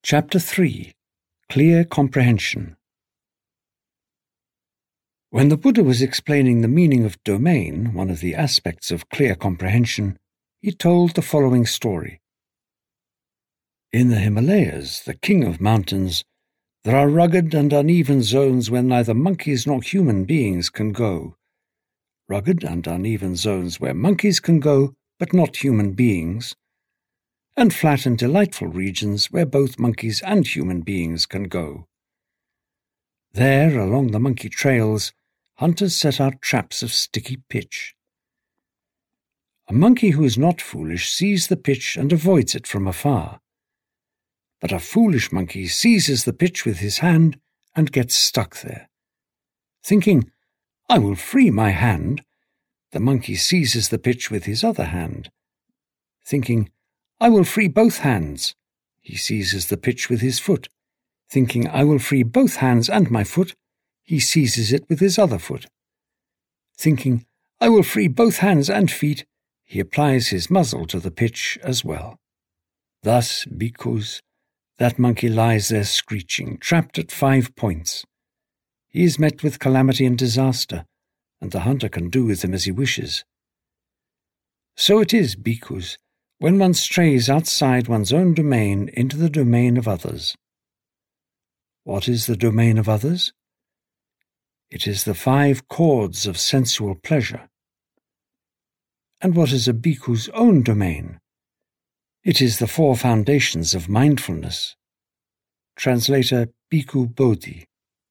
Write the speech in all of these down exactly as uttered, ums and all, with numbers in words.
Chapter three. Clear Comprehension. When the Buddha was explaining the meaning of domain, one of the aspects of clear comprehension, he told the following story. In the Himalayas, the king of mountains, there are rugged and uneven zones where neither monkeys nor human beings can go. Rugged and uneven zones where monkeys can go, but not human beings. And flat and delightful regions where both monkeys and human beings can go. There, along the monkey trails, hunters set out traps of sticky pitch. A monkey who is not foolish sees the pitch and avoids it from afar. But a foolish monkey seizes the pitch with his hand and gets stuck there. Thinking, "I will free my hand," the monkey seizes the pitch with his other hand. Thinking, "I will free both hands," he seizes the pitch with his foot. Thinking, "I will free both hands and my foot," he seizes it with his other foot. Thinking, "I will free both hands and feet," he applies his muzzle to the pitch as well. Thus, bhikkhus, that monkey lies there screeching, trapped at five points. He is met with calamity and disaster, and the hunter can do with him as he wishes. So it is, bhikkhus, when one strays outside one's own domain into the domain of others. What is the domain of others? It is the five chords of sensual pleasure. And what is a bhikkhu's own domain? It is the four foundations of mindfulness. Translator Bhikkhu Bodhi.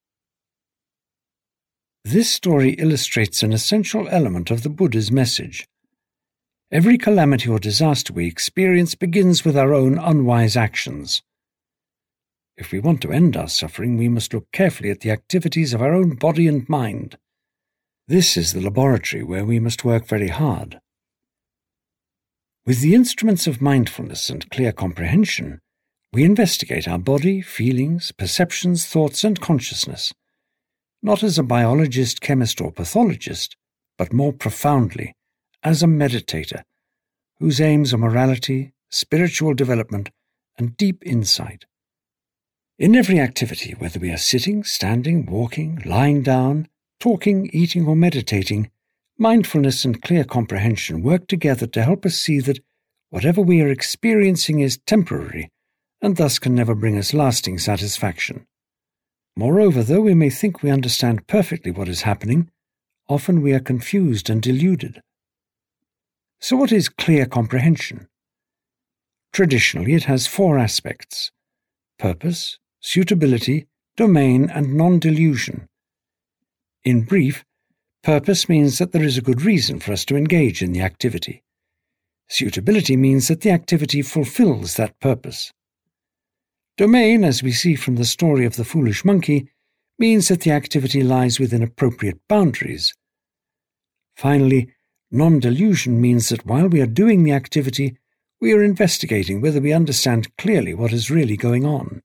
This story illustrates an essential element of the Buddha's message. Every calamity or disaster we experience begins with our own unwise actions. If we want to end our suffering, we must look carefully at the activities of our own body and mind. This is the laboratory where we must work very hard. With the instruments of mindfulness and clear comprehension, we investigate our body, feelings, perceptions, thoughts, and consciousness, not as a biologist, chemist, or pathologist, but more profoundly, as a meditator, whose aims are morality, spiritual development, and deep insight. In every activity, whether we are sitting, standing, walking, lying down, talking, eating, or meditating, mindfulness and clear comprehension work together to help us see that whatever we are experiencing is temporary and thus can never bring us lasting satisfaction. Moreover, though we may think we understand perfectly what is happening, often we are confused and deluded. So what is clear comprehension? Traditionally, it has four aspects: purpose, suitability, domain, and non-delusion. In brief, purpose means that there is a good reason for us to engage in the activity. Suitability means that the activity fulfills that purpose. Domain, as we see from the story of the foolish monkey, means that the activity lies within appropriate boundaries. Finally, non-delusion means that while we are doing the activity, we are investigating whether we understand clearly what is really going on.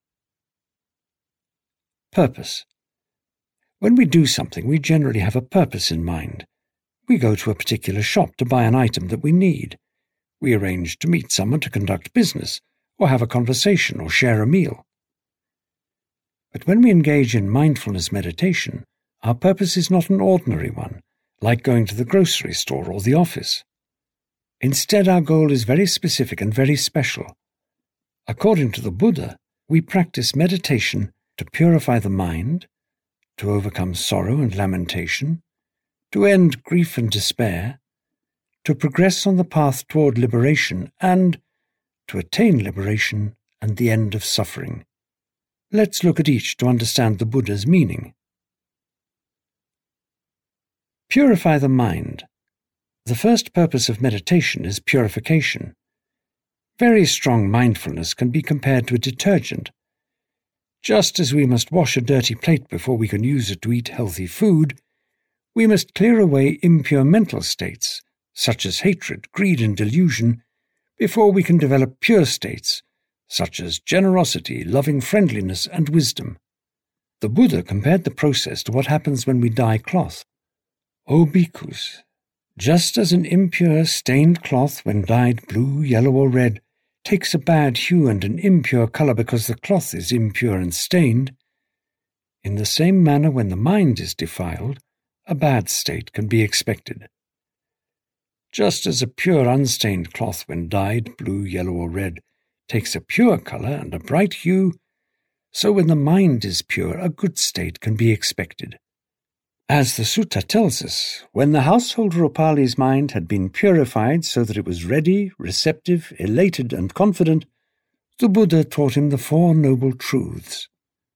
Purpose. When we do something, we generally have a purpose in mind. We go to a particular shop to buy an item that we need. We arrange to meet someone to conduct business, or have a conversation, or share a meal. But when we engage in mindfulness meditation, our purpose is not an ordinary one, like going to the grocery store or the office. Instead, our goal is very specific and very special. According to the Buddha, we practice meditation to purify the mind, to overcome sorrow and lamentation, to end grief and despair, to progress on the path toward liberation, and to attain liberation and the end of suffering. Let's look at each to understand the Buddha's meaning. Purify the mind. The first purpose of meditation is purification. Very strong mindfulness can be compared to a detergent. Just as we must wash a dirty plate before we can use it to eat healthy food, we must clear away impure mental states, such as hatred, greed, and delusion, before we can develop pure states, such as generosity, loving friendliness, and wisdom. The Buddha compared the process to what happens when we dye cloth. O bhikkhus, just as an impure, stained cloth, when dyed blue, yellow, or red, takes a bad hue and an impure colour because the cloth is impure and stained, in the same manner when the mind is defiled, a bad state can be expected. Just as a pure unstained cloth when dyed blue, yellow or red takes a pure colour and a bright hue, so when the mind is pure a good state can be expected. As the sutta tells us, when the householder Upali's mind had been purified so that it was ready, receptive, elated and confident, the Buddha taught him the Four Noble Truths.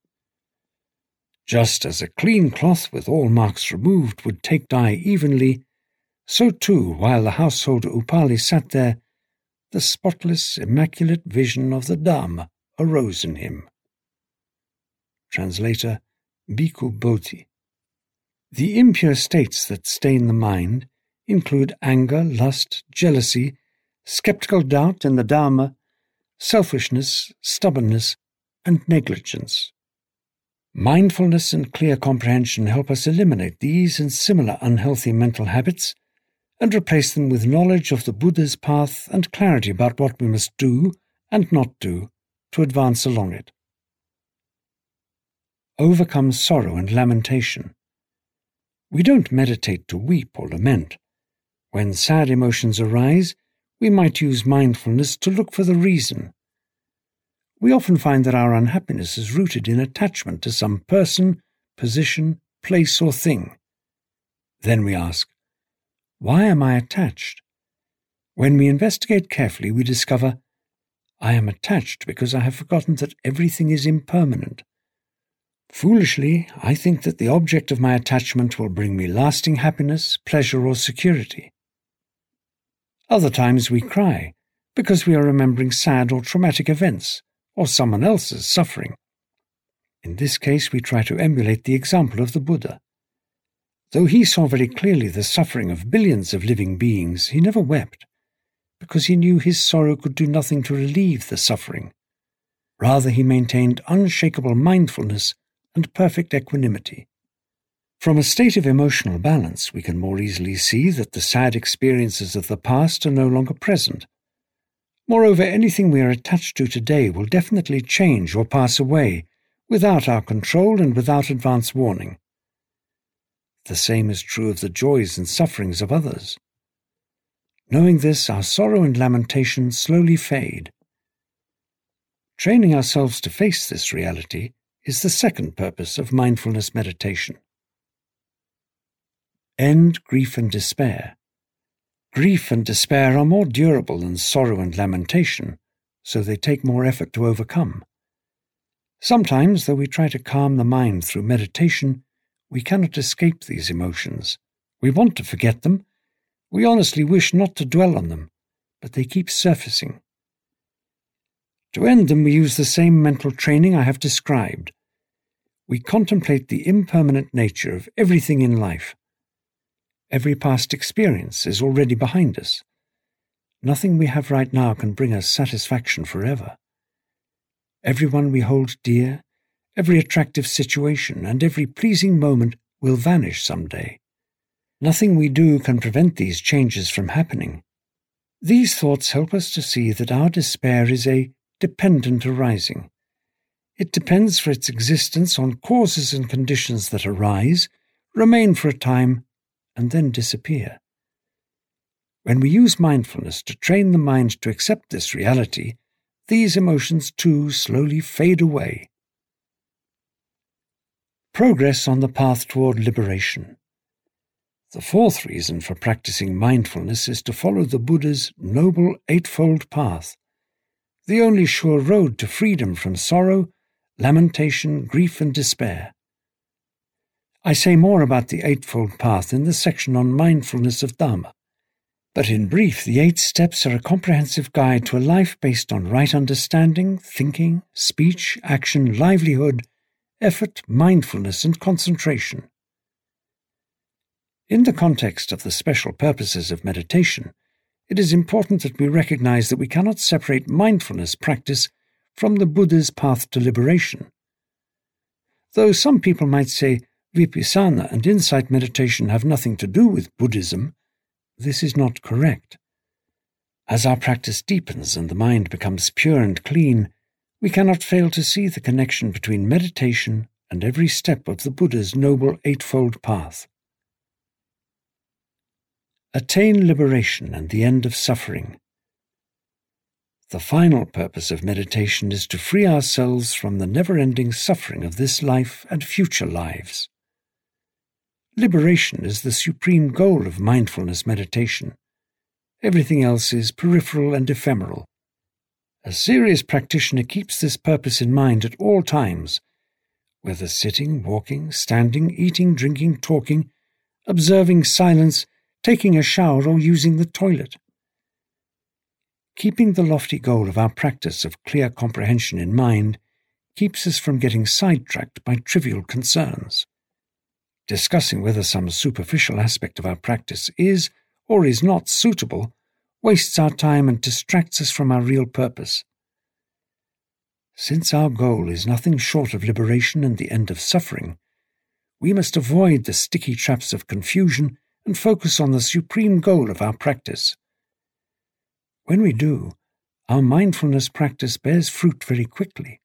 Just as a clean cloth with all marks removed would take dye evenly, so too, while the householder Upali sat there, the spotless, immaculate vision of the Dhamma arose in him. Translator Bhikkhu Bodhi. The impure states that stain the mind include anger, lust, jealousy, skeptical doubt in the Dhamma, selfishness, stubbornness, and negligence. Mindfulness and clear comprehension help us eliminate these and similar unhealthy mental habits and replace them with knowledge of the Buddha's path and clarity about what we must do and not do to advance along it. Overcome sorrow and lamentation. We don't meditate to weep or lament. When sad emotions arise, we might use mindfulness to look for the reason. We often find that our unhappiness is rooted in attachment to some person, position, place or thing. Then we ask, why am I attached? When we investigate carefully, we discover, I am attached because I have forgotten that everything is impermanent. Foolishly, I think that the object of my attachment will bring me lasting happiness, pleasure or security. Other times we cry because we are remembering sad or traumatic events, or someone else's suffering. In this case, we try to emulate the example of the Buddha. Though he saw very clearly the suffering of billions of living beings, he never wept, because he knew his sorrow could do nothing to relieve the suffering. Rather, he maintained unshakable mindfulness and perfect equanimity. From a state of emotional balance, we can more easily see that the sad experiences of the past are no longer present. Moreover, anything we are attached to today will definitely change or pass away without our control and without advance warning. The same is true of the joys and sufferings of others. Knowing this, our sorrow and lamentation slowly fade. Training ourselves to face this reality is the second purpose of mindfulness meditation. End grief and despair. Grief and despair are more durable than sorrow and lamentation, so they take more effort to overcome. Sometimes, though we try to calm the mind through meditation, we cannot escape these emotions. We want to forget them. We honestly wish not to dwell on them, but they keep surfacing. To end them, we use the same mental training I have described. We contemplate the impermanent nature of everything in life. Every past experience is already behind us. Nothing we have right now can bring us satisfaction forever. Everyone we hold dear, every attractive situation, and every pleasing moment will vanish someday. Nothing we do can prevent these changes from happening. These thoughts help us to see that our despair is a dependent arising. It depends for its existence on causes and conditions that arise, remain for a time, and then disappear. When we use mindfulness to train the mind to accept this reality, these emotions too slowly fade away. Progress on the path toward liberation. The fourth reason for practicing mindfulness is to follow the Buddha's Noble Eightfold Path, the only sure road to freedom from sorrow, lamentation, grief, and despair. I say more about the Eightfold Path in the section on mindfulness of Dhamma, but in brief, the eight steps are a comprehensive guide to a life based on right understanding, thinking, speech, action, livelihood, effort, mindfulness, and concentration. In the context of the special purposes of meditation, it is important that we recognize that we cannot separate mindfulness practice from the Buddha's path to liberation. Though some people might say Vipassana and insight meditation have nothing to do with Buddhism, this is not correct. As our practice deepens and the mind becomes pure and clean, we cannot fail to see the connection between meditation and every step of the Buddha's noble eightfold path. Attain liberation and the end of suffering. The final purpose of meditation is to free ourselves from the never-ending suffering of this life and future lives. Liberation is the supreme goal of mindfulness meditation. Everything else is peripheral and ephemeral. A serious practitioner keeps this purpose in mind at all times, whether sitting, walking, standing, eating, drinking, talking, observing silence, taking a shower, or using the toilet. Keeping the lofty goal of our practice of clear comprehension in mind keeps us from getting sidetracked by trivial concerns. Discussing whether some superficial aspect of our practice is or is not suitable wastes our time and distracts us from our real purpose. Since our goal is nothing short of liberation and the end of suffering, we must avoid the sticky traps of confusion and focus on the supreme goal of our practice. When we do, our mindfulness practice bears fruit very quickly.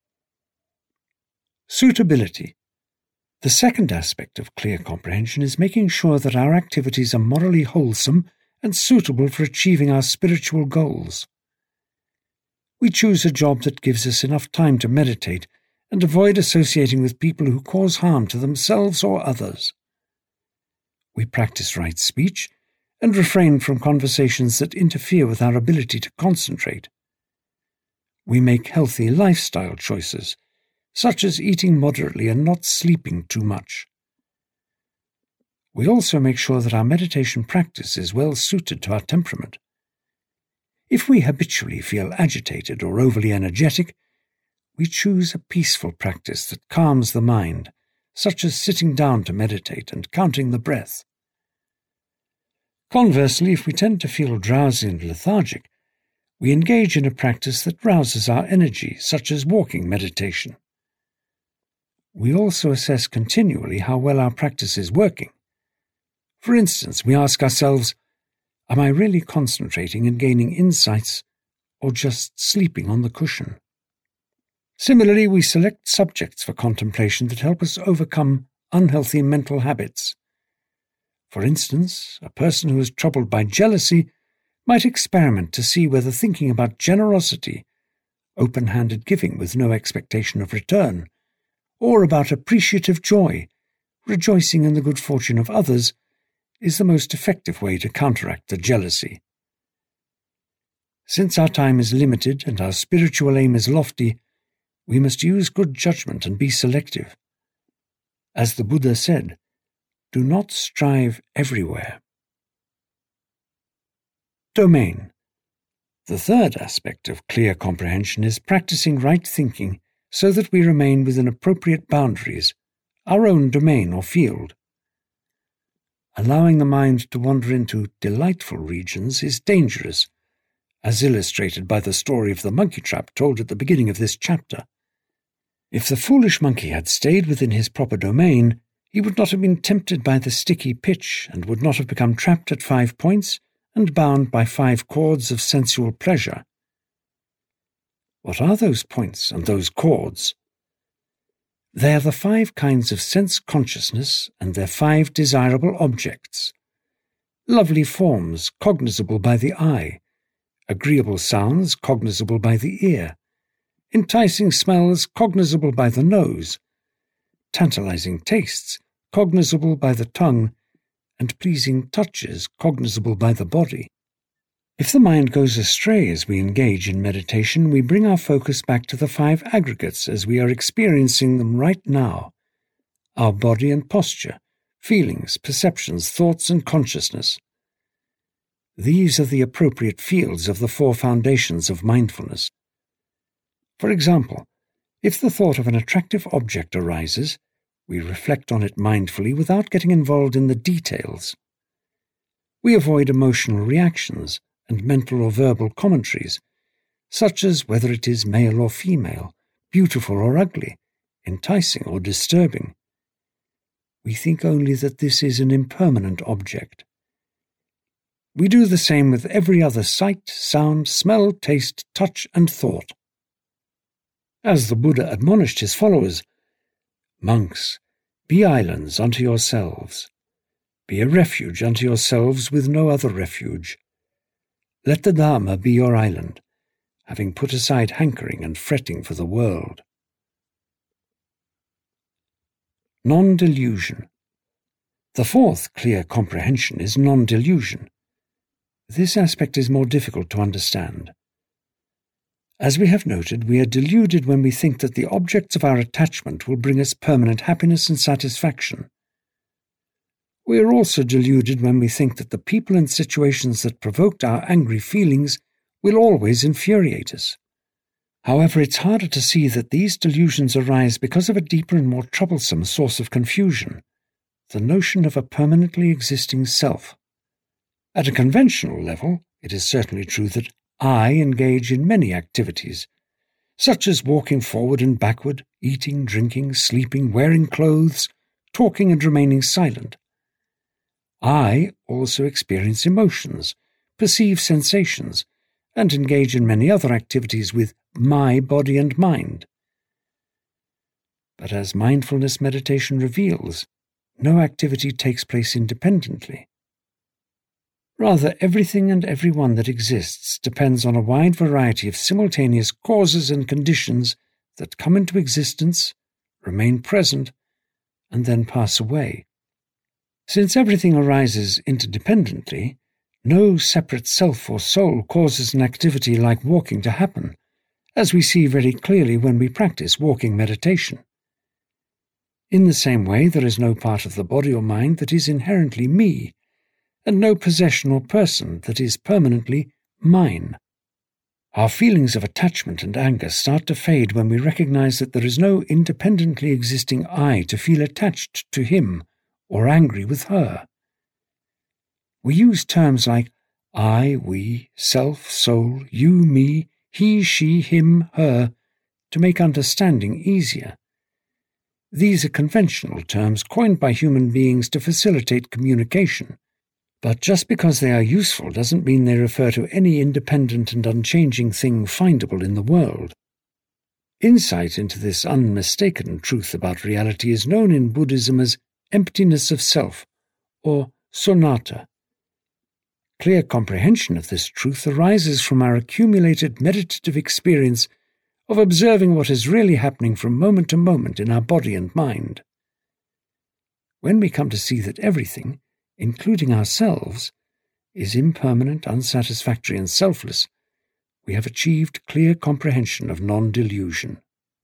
Suitability. The second aspect of clear comprehension is making sure that our activities are morally wholesome and suitable for achieving our spiritual goals. We choose a job that gives us enough time to meditate and avoid associating with people who cause harm to themselves or others. We practice right speech and refrain from conversations that interfere with our ability to concentrate. We make healthy lifestyle choices, such as eating moderately and not sleeping too much. We also make sure that our meditation practice is well suited to our temperament. If we habitually feel agitated or overly energetic, we choose a peaceful practice that calms the mind, such as sitting down to meditate and counting the breath. Conversely, if we tend to feel drowsy and lethargic, we engage in a practice that rouses our energy, such as walking meditation. We also assess continually how well our practice is working. For instance, we ask ourselves, am I really concentrating and gaining insights, or just sleeping on the cushion? Similarly, we select subjects for contemplation that help us overcome unhealthy mental habits. For instance, a person who is troubled by jealousy might experiment to see whether thinking about generosity, open-handed giving with no expectation of return, or about appreciative joy, rejoicing in the good fortune of others, is the most effective way to counteract the jealousy. Since our time is limited and our spiritual aim is lofty, we must use good judgment and be selective. As the Buddha said, do not strive everywhere. Domain. The third aspect of clear comprehension is practicing right thinking so that we remain within appropriate boundaries, our own domain or field. Allowing the mind to wander into delightful regions is dangerous, as illustrated by the story of the monkey trap told at the beginning of this chapter. If the foolish monkey had stayed within his proper domain, he would not have been tempted by the sticky pitch and would not have become trapped at five points and bound by five cords of sensual pleasure. What are those points and those cords? They are the five kinds of sense consciousness and their five desirable objects. Lovely forms cognizable by the eye, agreeable sounds cognizable by the ear, enticing smells cognizable by the nose, tantalizing tastes cognizable by the tongue, and pleasing touches cognizable by the body. If the mind goes astray as we engage in meditation, we bring our focus back to the five aggregates as we are experiencing them right now: our body and posture, feelings, perceptions, thoughts, and consciousness. These are the appropriate fields of the four foundations of mindfulness. For example, if the thought of an attractive object arises, we reflect on it mindfully without getting involved in the details. We avoid emotional reactions and mental or verbal commentaries, such as whether it is male or female, beautiful or ugly, enticing or disturbing. We think only that this is an impermanent object. We do the same with every other sight, sound, smell, taste, touch, and thought. As the Buddha admonished his followers, "Monks, be islands unto yourselves. Be a refuge unto yourselves with no other refuge. Let the Dharma be your island, having put aside hankering and fretting for the world." Non-delusion. The fourth clear comprehension is non-delusion. This aspect is more difficult to understand. As we have noted, we are deluded when we think that the objects of our attachment will bring us permanent happiness and satisfaction. We are also deluded when we think that the people and situations that provoked our angry feelings will always infuriate us. However, it's harder to see that these delusions arise because of a deeper and more troublesome source of confusion, the notion of a permanently existing self. At a conventional level, it is certainly true that I engage in many activities, such as walking forward and backward, eating, drinking, sleeping, wearing clothes, talking and remaining silent. I also experience emotions, perceive sensations, and engage in many other activities with my body and mind. But as mindfulness meditation reveals, no activity takes place independently. Rather, everything and everyone that exists depends on a wide variety of simultaneous causes and conditions that come into existence, remain present, and then pass away. Since everything arises interdependently, no separate self or soul causes an activity like walking to happen, as we see very clearly when we practice walking meditation. In the same way, there is no part of the body or mind that is inherently me, and no possession or person that is permanently mine. Our feelings of attachment and anger start to fade when we recognize that there is no independently existing I to feel attached to him or angry with her. We use terms like I, we, self, soul, you, me, he, she, him, her, to make understanding easier. These are conventional terms coined by human beings to facilitate communication. But just because they are useful doesn't mean they refer to any independent and unchanging thing findable in the world. Insight into this unmistaken truth about reality is known in Buddhism as emptiness of self, or sunnata. Clear comprehension of this truth arises from our accumulated meditative experience of observing what is really happening from moment to moment in our body and mind. When we come to see that everything, including ourselves, is impermanent, unsatisfactory, and selfless, we have achieved clear comprehension of non-delusion.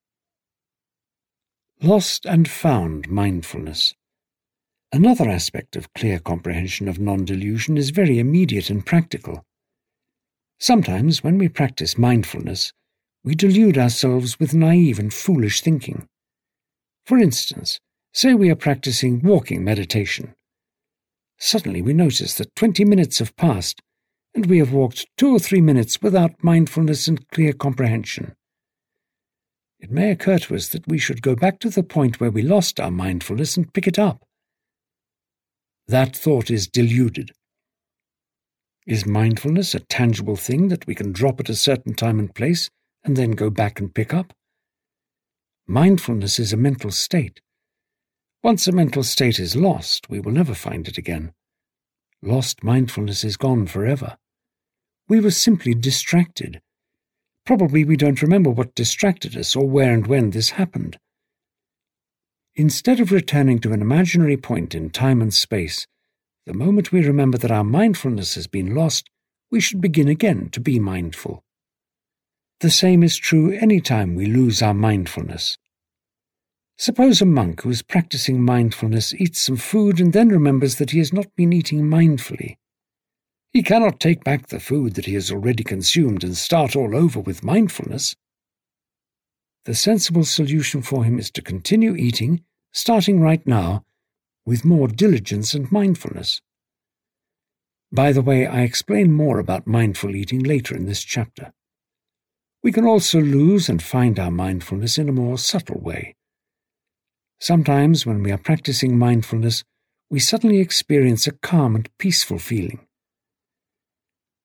Lost and found mindfulness. Another aspect of clear comprehension of non-delusion is very immediate and practical. Sometimes, when we practice mindfulness, we delude ourselves with naive and foolish thinking. For instance, say we are practicing walking meditation. Suddenly we notice that twenty minutes have passed, and we have walked two or three minutes without mindfulness and clear comprehension. It may occur to us that we should go back to the point where we lost our mindfulness and pick it up. That thought is deluded. Is mindfulness a tangible thing that we can drop at a certain time and place and then go back and pick up? Mindfulness is a mental state. Once a mental state is lost, we will never find it again. Lost mindfulness is gone forever. We were simply distracted. Probably we don't remember what distracted us or where and when this happened. Instead of returning to an imaginary point in time and space, the moment we remember that our mindfulness has been lost, we should begin again to be mindful. The same is true any time we lose our mindfulness. Suppose a monk who is practicing mindfulness eats some food and then remembers that he has not been eating mindfully. He cannot take back the food that he has already consumed and start all over with mindfulness. The sensible solution for him is to continue eating, starting right now, with more diligence and mindfulness. By the way, I explain more about mindful eating later in this chapter. We can also lose and find our mindfulness in a more subtle way. Sometimes, when we are practicing mindfulness, we suddenly experience a calm and peaceful feeling.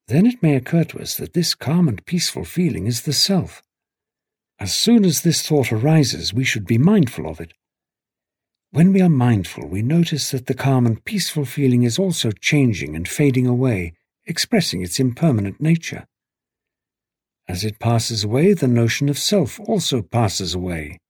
then it may occur to us that this calm and peaceful feeling is the self. As soon as this thought arises, we should be mindful of it. When we are mindful, we notice that the calm and peaceful feeling is also changing and fading away, expressing its impermanent nature. As it passes away, the notion of self also passes away.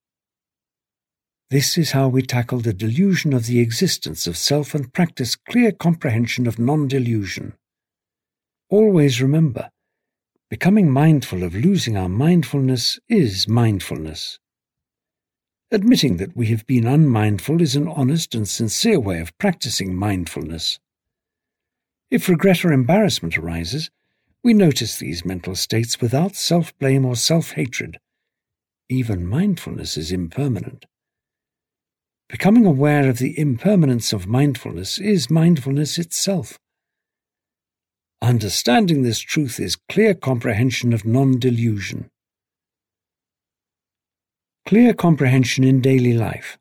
This is how we tackle the delusion of the existence of self and practice clear comprehension of non-delusion. Always remember, becoming mindful of losing our mindfulness is mindfulness. Admitting that we have been unmindful is an honest and sincere way of practicing mindfulness. If regret or embarrassment arises, we notice these mental states without self-blame or self-hatred. Even mindfulness is impermanent. Becoming aware of the impermanence of mindfulness is mindfulness itself. Understanding this truth is clear comprehension of non-delusion. Clear comprehension in daily life.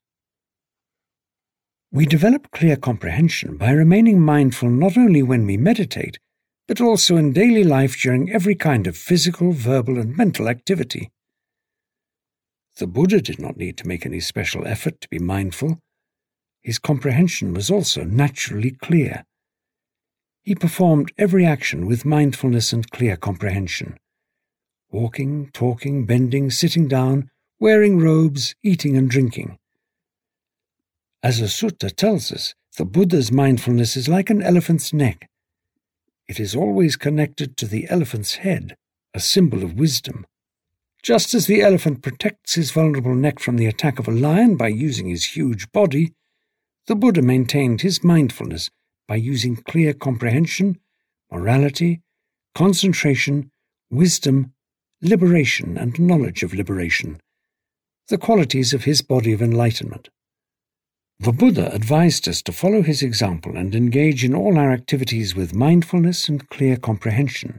We develop clear comprehension by remaining mindful not only when we meditate, but also in daily life during every kind of physical, verbal, and mental activity. The Buddha did not need to make any special effort to be mindful. His comprehension was also naturally clear. He performed every action with mindfulness and clear comprehension. Walking, talking, bending, sitting down, wearing robes, eating and drinking. As a sutta tells us, the Buddha's mindfulness is like an elephant's neck. It is always connected to the elephant's head, a symbol of wisdom. Just as the elephant protects his vulnerable neck from the attack of a lion by using his huge body, the Buddha maintained his mindfulness by using clear comprehension, morality, concentration, wisdom, liberation, and knowledge of liberation, the qualities of his body of enlightenment. The Buddha advised us to follow his example and engage in all our activities with mindfulness and clear comprehension.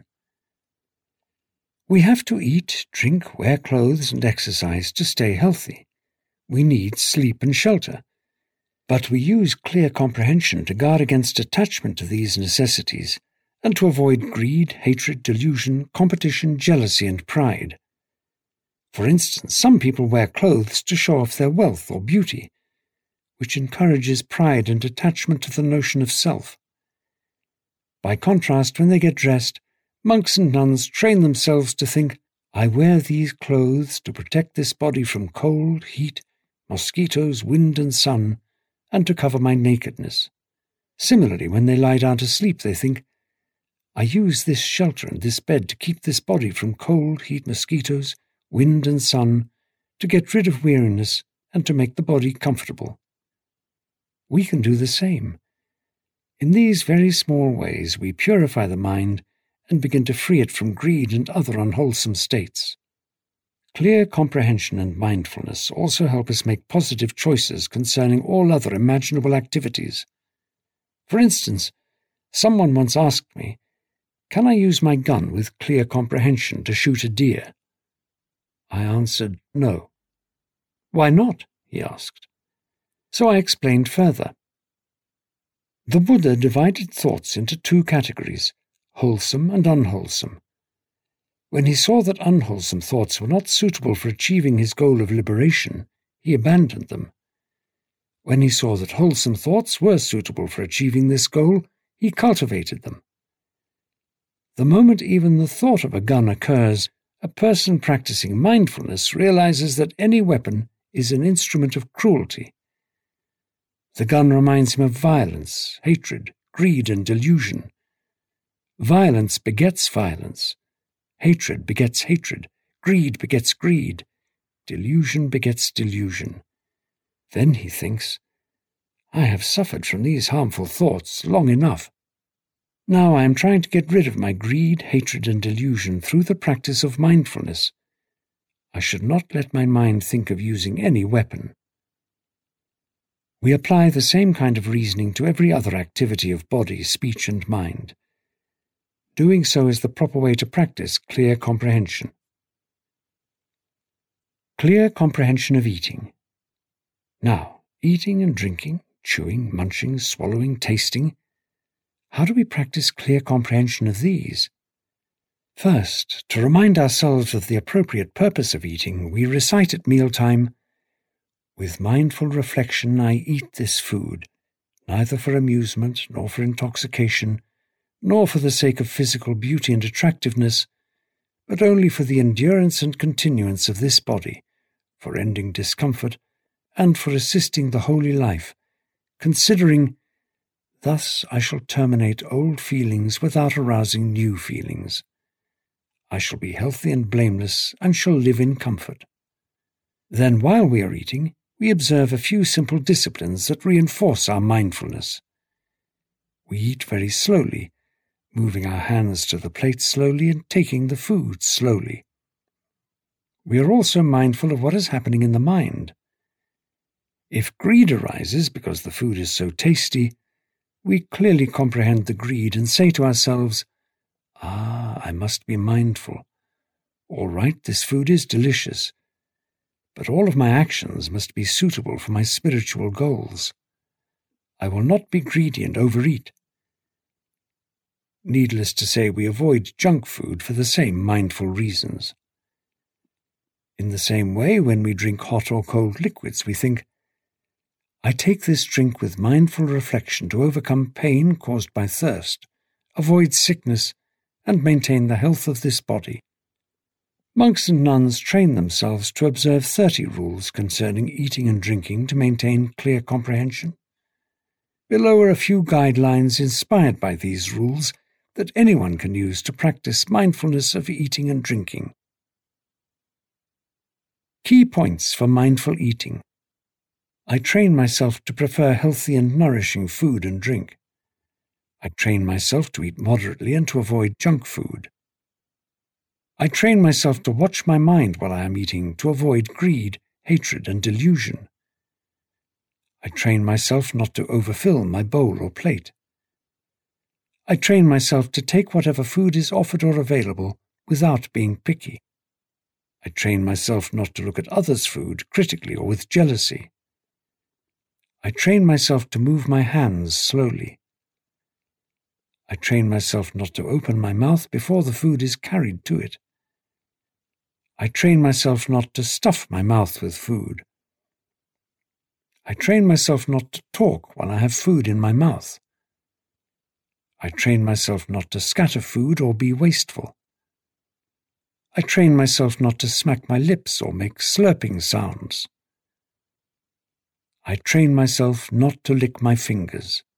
We have to eat, drink, wear clothes, and exercise to stay healthy. We need sleep and shelter. But we use clear comprehension to guard against attachment to these necessities and to avoid greed, hatred, delusion, competition, jealousy, and pride. For instance, some people wear clothes to show off their wealth or beauty, which encourages pride and attachment to the notion of self. By contrast, when they get dressed, monks and nuns train themselves to think, I wear these clothes to protect this body from cold, heat, mosquitoes, wind, and sun, and to cover my nakedness. Similarly, when they lie down to sleep, they think, I use this shelter and this bed to keep this body from cold, heat, mosquitoes, wind, and sun, to get rid of weariness and to make the body comfortable. We can do the same. In these very small ways, we purify the mind and begin to free it from greed and other unwholesome states. Clear comprehension and mindfulness also help us make positive choices concerning all other imaginable activities. For instance, someone once asked me, can I use my gun with clear comprehension to shoot a deer? I answered, no. Why not? He asked. So I explained further. The Buddha divided thoughts into two categories, wholesome and unwholesome. When he saw that unwholesome thoughts were not suitable for achieving his goal of liberation, he abandoned them. When he saw that wholesome thoughts were suitable for achieving this goal, he cultivated them. The moment even the thought of a gun occurs, a person practicing mindfulness realizes that any weapon is an instrument of cruelty. The gun reminds him of violence, hatred, greed, and delusion. Violence begets violence. Hatred begets hatred. Greed begets greed. Delusion begets delusion. Then he thinks, I have suffered from these harmful thoughts long enough. Now I am trying to get rid of my greed, hatred, and delusion through the practice of mindfulness. I should not let my mind think of using any weapon. We apply the same kind of reasoning to every other activity of body, speech, and mind. Doing so is the proper way to practice clear comprehension. Clear comprehension of eating. Now, eating and drinking, chewing, munching, swallowing, tasting, How do we practice clear comprehension of these? First, to remind ourselves of the appropriate purpose of eating, we recite at mealtime, "With mindful reflection I eat this food, neither for amusement, nor for intoxication, nor for the sake of physical beauty and attractiveness, but only for the endurance and continuance of this body, for ending discomfort, and for assisting the holy life, considering, thus I shall terminate old feelings without arousing new feelings. I shall be healthy and blameless, and shall live in comfort." Then, while we are eating, we observe a few simple disciplines that reinforce our mindfulness. We eat very slowly, moving our hands to the plate slowly and taking the food slowly. We are also mindful of what is happening in the mind. If greed arises because the food is so tasty, we clearly comprehend the greed and say to ourselves, "Ah, I must be mindful. All right, this food is delicious, but all of my actions must be suitable for my spiritual goals. I will not be greedy and overeat." Needless to say, we avoid junk food for the same mindful reasons. In the same way, when we drink hot or cold liquids, we think, "I take this drink with mindful reflection to overcome pain caused by thirst, avoid sickness, and maintain the health of this body." Monks and nuns train themselves to observe thirty rules concerning eating and drinking to maintain clear comprehension. Below are a few guidelines inspired by these rules that anyone can use to practice mindfulness of eating and drinking. Key points for mindful eating. I train myself to prefer healthy and nourishing food and drink. I train myself to eat moderately and to avoid junk food. I train myself to watch my mind while I am eating to avoid greed, hatred, and delusion. I train myself not to overfill my bowl or plate. I train myself to take whatever food is offered or available without being picky. I train myself not to look at others' food critically or with jealousy. I train myself to move my hands slowly. I train myself not to open my mouth before the food is carried to it. I train myself not to stuff my mouth with food. I train myself not to talk while I have food in my mouth. I train myself not to scatter food or be wasteful. I train myself not to smack my lips or make slurping sounds. I train myself not to lick my fingers.